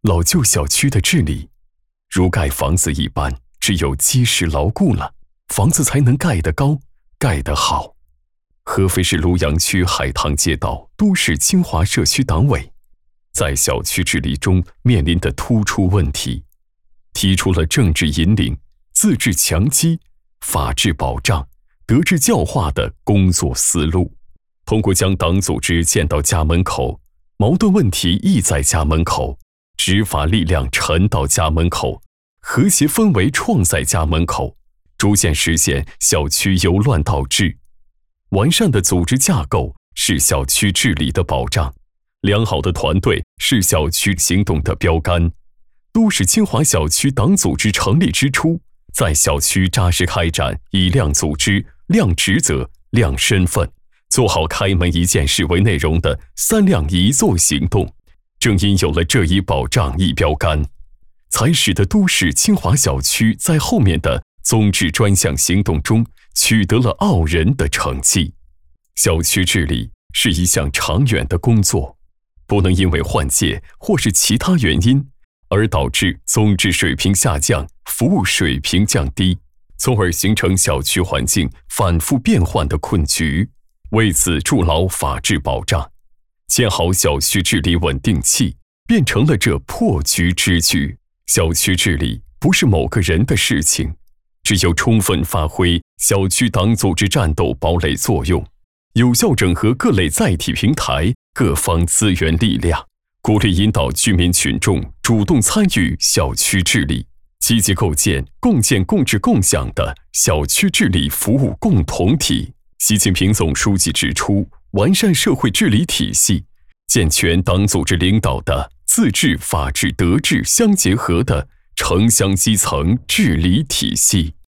老旧小区的治理，如盖房子一般，只有基石牢固了，房子才能盖得高，盖得好。合肥市庐阳区海棠街道都市清华社区党委在小区治理中面临的突出问题，提出了政治引领、自治强基、法治保障、德治教化的工作思路，通过将党组织建到家门口，矛盾问题亦在家门口，执法力量沉到家门口，和谐氛围创在家门口，逐渐实现小区由乱到治。完善的组织架构是小区治理的保障，良好的团队是小区行动的标杆。都市清华小区党组织成立之初，在小区扎实开展以亮组织、亮职责、亮身份，做好开门一件事为内容的3亮1做行动。正因有了这一保障一标杆，才使得都市清华小区在后面的综治专项行动中取得了傲人的成绩。小区治理是一项长远的工作，不能因为换届或是其他原因而导致综治水平下降、服务水平降低，从而形成小区环境反复变换的困局。为此筑牢法治保障，建好小区治理稳定器，变成了这破局之举。小区治理不是某个人的事情，只有充分发挥小区党组织战斗堡垒作用，有效整合各类载体平台、各方资源力量，鼓励引导居民群众主动参与小区治理，积极构建共建共治共享的小区治理服务共同体。习近平总书记指出，完善社会治理体系，健全党组织领导的自治、法治、德治相结合的城乡基层治理体系。